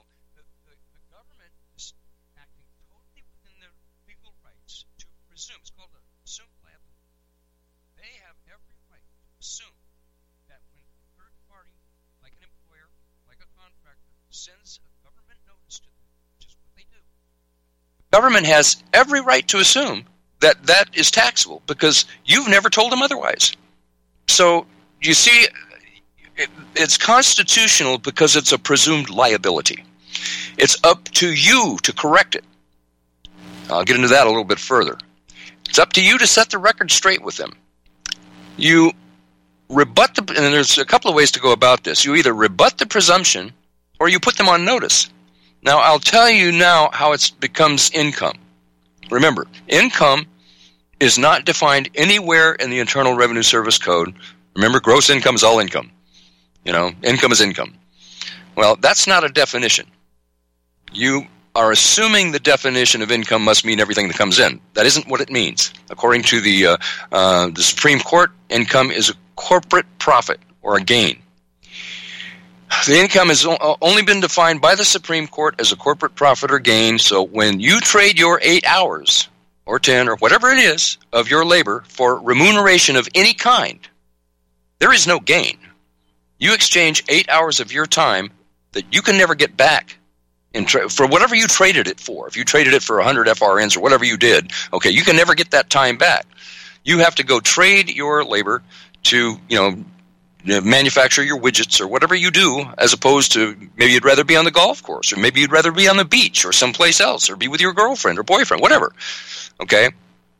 government has every right to assume that that is taxable because you've never told them otherwise. So, you see, it, it's constitutional because it's a presumed liability. It's up to you to correct it. I'll get into that a little bit further. It's up to you to set the record straight with them. You rebut the, and there's a couple of ways to go about this. You either rebut the presumption or you put them on notice. Now, I'll tell you now how it becomes income. Remember, income is not defined anywhere in the Internal Revenue Service Code. Remember, gross income is all income. You know, income is income. Well, that's not a definition. You are assuming the definition of income must mean everything that comes in. That isn't what it means. According to the, uh, uh, the Supreme Court, income is a corporate profit or a gain. The income has only been defined by the Supreme Court as a corporate profit or gain, so when you trade your eight hours, or ten, or whatever it is, of your labor for remuneration of any kind, there is no gain. You exchange eight hours of your time that you can never get back in tra- for whatever you traded it for. If you traded it for one hundred F R Ns or whatever you did, okay, you can never get that time back. You have to go trade your labor to, you know, manufacture your widgets or whatever you do, as opposed to maybe you'd rather be on the golf course, or maybe you'd rather be on the beach or someplace else, or be with your girlfriend or boyfriend, whatever. Okay?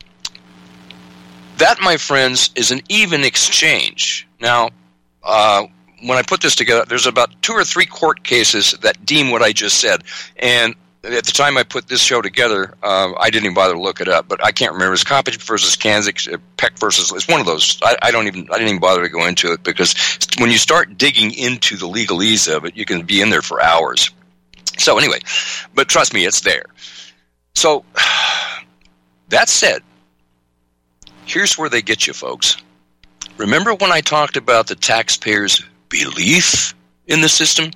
That, my friends, is an even exchange. Now, uh, when I put this together, there's about two or three court cases that deem what I just said, and at the time I put this show together, uh, I didn't even bother to look it up, but I can't remember. It's Coppage versus Kansas, Peck versus, it's one of those. I, I don't even, I didn't even bother to go into it, because when you start digging into the legalese of it, you can be in there for hours. So anyway, but trust me, it's there. So, that said, here's where they get you, folks. Remember when I talked about the taxpayers' belief in the system?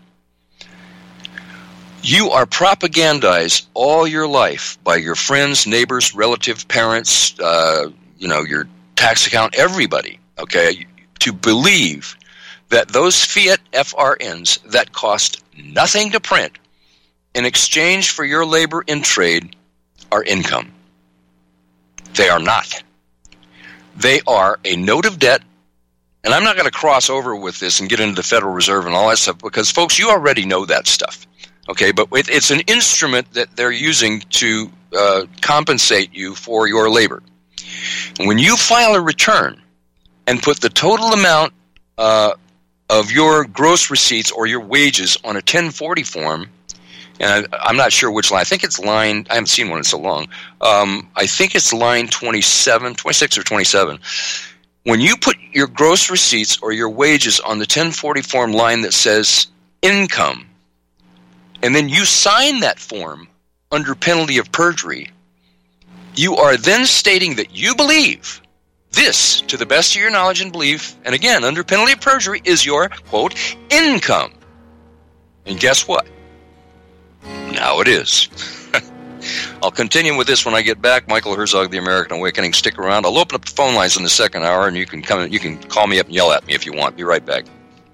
You are propagandized all your life by your friends, neighbors, relatives, parents, uh, you know, your tax account, everybody, okay, to believe that those fiat F R Ns that cost nothing to print in exchange for your labor in trade are income. They are not. They are a note of debt, and I'm not going to cross over with this and get into the Federal Reserve and all that stuff, because, folks, you already know that stuff. Okay, but it's an instrument that they're using to uh, compensate you for your labor. When you file a return and put the total amount uh, of your gross receipts or your wages on a ten forty form, and I, I'm not sure which line. I think it's line, I haven't seen one in so long. Um, I think it's line twenty-seven, twenty-six or twenty-seven. When you put your gross receipts or your wages on the ten forty form line that says income, and then you sign that form under penalty of perjury, you are then stating that you believe this, to the best of your knowledge and belief, and again, under penalty of perjury, is your, quote, income. And guess what? Now it is. I'll continue with this when I get back. Michael Herzog, The American Awakening. Stick around. I'll open up the phone lines in the second hour, and you can come. You can call me up and yell at me if you want. Be right back.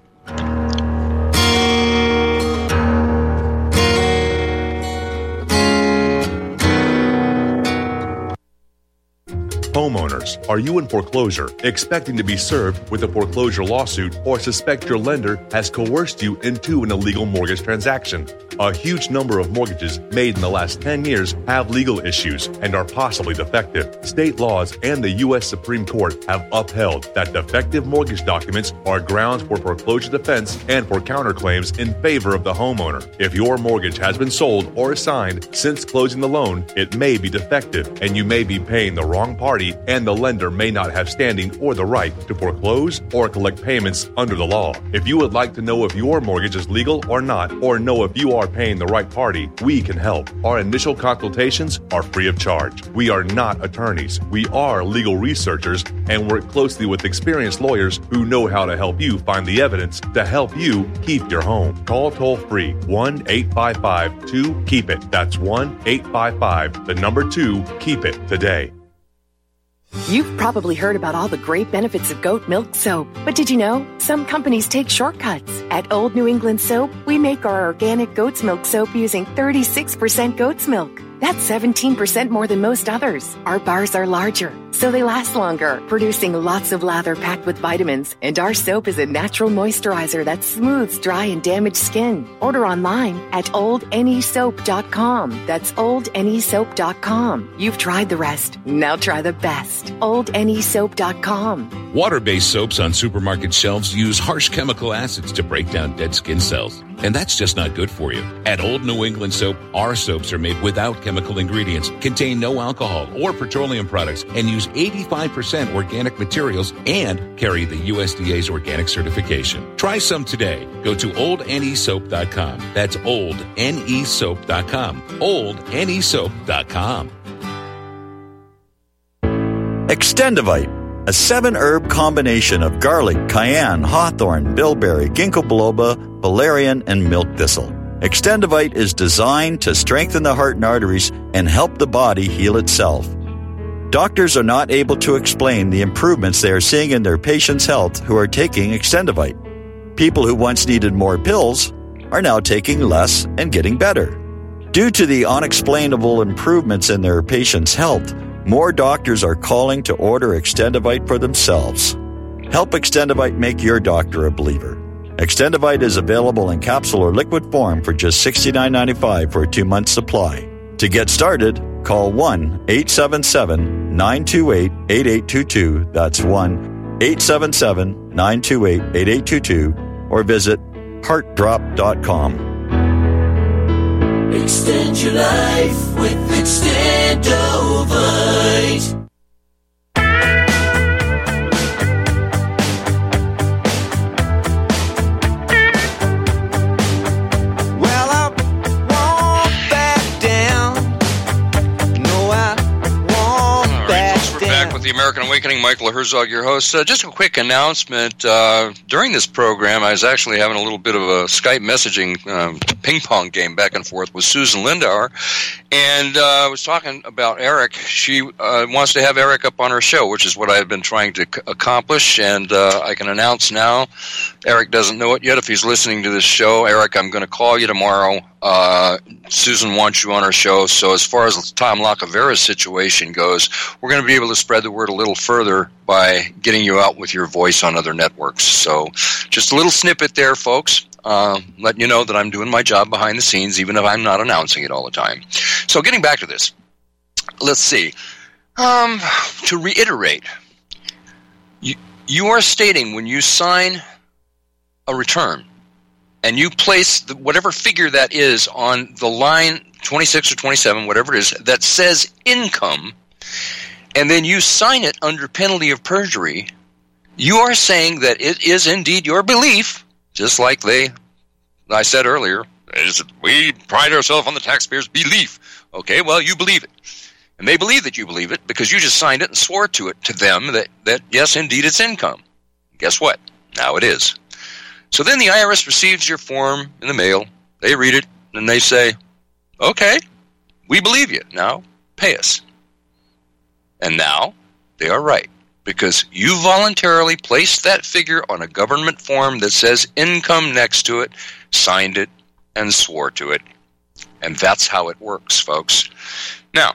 Homeowners, are you in foreclosure, expecting to be served with a foreclosure lawsuit, or suspect your lender has coerced you into an illegal mortgage transaction? A huge number of mortgages made in the last ten years have legal issues and are possibly defective. State laws and the U S Supreme Court have upheld that defective mortgage documents are grounds for foreclosure defense and for counterclaims in favor of the homeowner. If your mortgage has been sold or assigned since closing the loan, it may be defective and you may be paying the wrong party, and the lender may not have standing or the right to foreclose or collect payments under the law. If you would like to know if your mortgage is legal or not, or know if you are paying the right party, we can help. Our initial consultations are free of charge. We are not attorneys. We are legal researchers and work closely with experienced lawyers who know how to help you find the evidence to help you keep your home. Call toll-free one eight five five two keep it. That's one eight five five, the number two, keep it today. You've probably heard about all the great benefits of goat milk soap, but did you know some companies take shortcuts? At Old New England Soap, we make our organic goat's milk soap using thirty-six percent goat's milk. That's seventeen percent more than most others. Our bars are larger, so they last longer, producing lots of lather packed with vitamins. And our soap is a natural moisturizer that smooths dry and damaged skin. Order online at old n e soap dot com. That's old n e soap dot com. You've tried the rest. Now try the best. old n e soap dot com. Water-based soaps on supermarket shelves use harsh chemical acids to break down dead skin cells. And that's just not good for you. At Old New England Soap, our soaps are made without chemical ingredients, contain no alcohol or petroleum products, and use eighty-five percent organic materials and carry the U S D A's organic certification. Try some today. Go to old n e soap dot com. That's old n e soap dot com. old n e soap dot com. Extendivite, a seven-herb combination of garlic, cayenne, hawthorn, bilberry, ginkgo biloba, valerian, and milk thistle. Extendivite is designed to strengthen the heart and arteries and help the body heal itself. Doctors are not able to explain the improvements they are seeing in their patients' health who are taking Extendivite. People who once needed more pills are now taking less and getting better. Due to the unexplainable improvements in their patients' health, more doctors are calling to order Extendivite for themselves. Help Extendivite make your doctor a believer. Extendivite is available in capsule or liquid form for just sixty-nine ninety-five for a two-month supply. To get started, call one eight seven seven nine two eight eight eight two two. That's one eight seven seven nine two eight eight eight two two, or visit heart drop dot com. Extend your life with Extendovite. Well, I won't back down. No, I won't All right, back folks, we're down. back with the American Awakening. Michael Herzog, your host. Uh, just a quick announcement. Uh, during this program, I was actually having a little bit of a Skype messaging um, ping-pong game back and forth with Susan Lindauer, and uh, I was talking about Eric. She uh, wants to have Eric up on her show, which is what I've been trying to c- accomplish, and uh, I can announce now, Eric doesn't know it yet. If he's listening to this show, Eric, I'm going to call you tomorrow. Uh, Susan wants you on her show, so as far as Tom Lacavera's situation goes, we're going to be able to spread the word a little further by getting you out with your voice on other networks. So just a little snippet there, folks. Uh, letting you know that I'm doing my job behind the scenes, even if I'm not announcing it all the time. So getting back to this. let's see. Um, to reiterate, you, you are stating when you sign a return and you place the, whatever figure that is on the line twenty-six or twenty-seven, whatever it is, that says income, and then you sign it under penalty of perjury, you are saying that it is indeed your belief, just like they, I said earlier, is we pride ourselves on the taxpayers' belief. Okay, well, you believe it. And they believe that you believe it because you just signed it and swore to it to them that, that yes, indeed, it's income. Guess what? Now it is. So then the I R S receives your form in the mail. They read it, and they say, okay, we believe you. Now pay us. And now they are right because you voluntarily placed that figure on a government form that says income next to it, signed it, and swore to it. And that's how it works, folks. Now,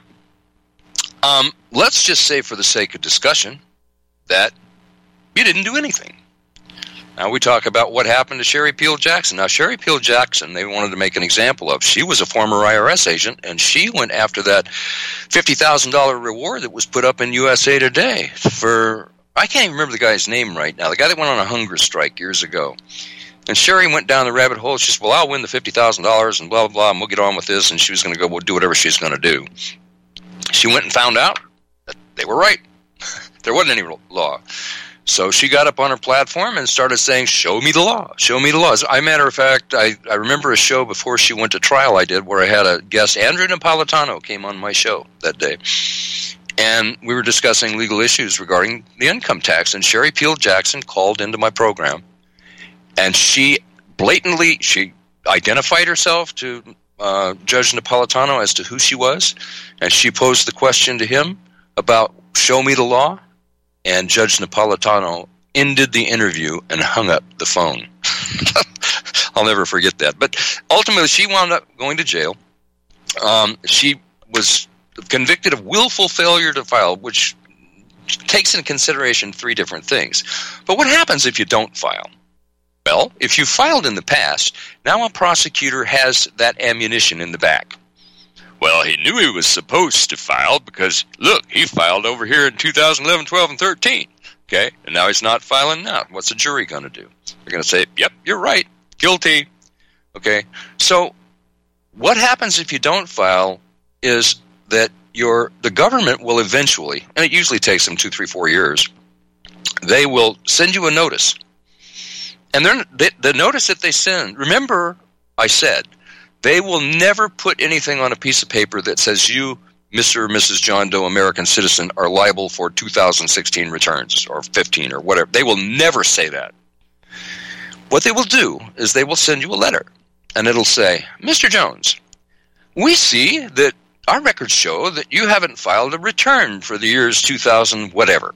um, let's just say for the sake of discussion that you didn't do anything. Now we talk about what happened to Sherry Peel Jackson. Now, Sherry Peel Jackson, they wanted to make an example of. She was a former I R S agent, and she went after that fifty thousand dollars reward that was put up in U S A Today for, I can't even remember the guy's name right now, the guy that went on a hunger strike years ago. And Sherry went down the rabbit hole. She said, well, I'll win the fifty thousand dollars and blah, blah, blah, and we'll get on with this. And she was going to go do whatever she's going to do. She went and found out that they were right. There wasn't any law. So she got up on her platform and started saying, show me the law, show me the law. As a matter of fact, I, I remember a show before she went to trial I did where I had a guest, Andrew Napolitano, came on my show that day. And we were discussing legal issues regarding the income tax. And Sherry Peel Jackson called into my program. And she blatantly, she identified herself to uh, Judge Napolitano as to who she was. And she posed the question to him about, show me the law. And Judge Napolitano ended the interview and hung up the phone. I'll never forget that. But ultimately, she wound up going to jail. Um, she was convicted of willful failure to file, which takes into consideration three different things. But what happens if you don't file? Well, if you filed in the past, now a prosecutor has that ammunition in the back. Well, he knew he was supposed to file because, look, he filed over here in two thousand eleven, twelve, and thirteen. Okay, and now he's not filing now. What's the jury going to do? They're going to say, yep, you're right, guilty. Okay, so what happens if you don't file is that your the government will eventually, and it usually takes them two, three, four years, they will send you a notice. And they're, they, the notice that they send, remember I said, they will never put anything on a piece of paper that says you, Mister or Missus John Doe, American citizen, are liable for two thousand sixteen returns or fifteen or whatever. They will never say that. What they will do is they will send you a letter, and it'll say, Mister Jones, we see that our records show that you haven't filed a return for the years two thousand whatever.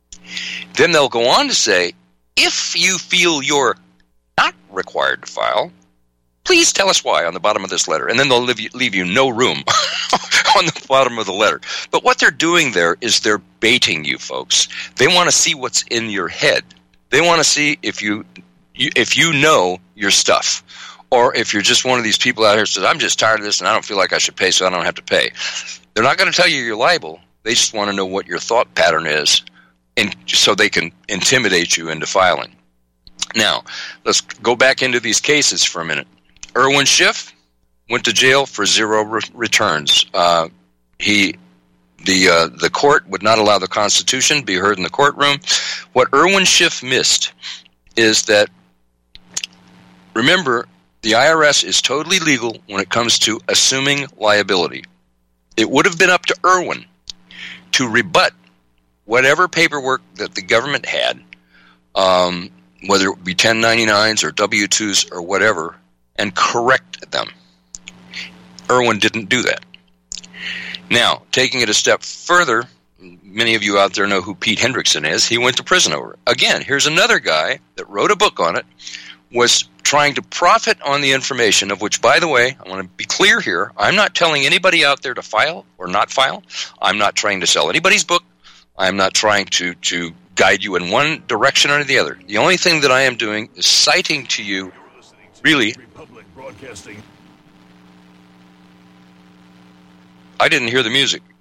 Then they'll go on to say, if you feel you're not required to file, please tell us why on the bottom of this letter. And then they'll leave you, leave you no room on the bottom of the letter. But what they're doing there is they're baiting you, folks. They want to see what's in your head. They want to see if you, you if you know your stuff. Or if you're just one of these people out here who says, I'm just tired of this and I don't feel like I should pay, so I don't have to pay. They're not going to tell you you're liable. They just want to know what your thought pattern is, and so they can intimidate you into filing. Now, let's go back into these cases for a minute. Irwin Schiff went to jail for zero re- returns. Uh, he, the uh, the court would not allow the Constitution to be heard in the courtroom. What Irwin Schiff missed is that, remember, the I R S is totally legal when it comes to assuming liability. It would have been up to Irwin to rebut whatever paperwork that the government had, um, whether it be ten ninety-nines or W two's or whatever, and correct them. Irwin didn't do that. Now, taking it a step further, many of you out there know who Pete Hendrickson is. He went to prison over it. Again, here's another guy that wrote a book on it, was trying to profit on the information, of which, by the way, I want to be clear here, I'm not telling anybody out there to file or not file. I'm not trying to sell anybody's book. I'm not trying to, to guide you in one direction or the other. The only thing that I am doing is citing to you, really, I didn't hear the music.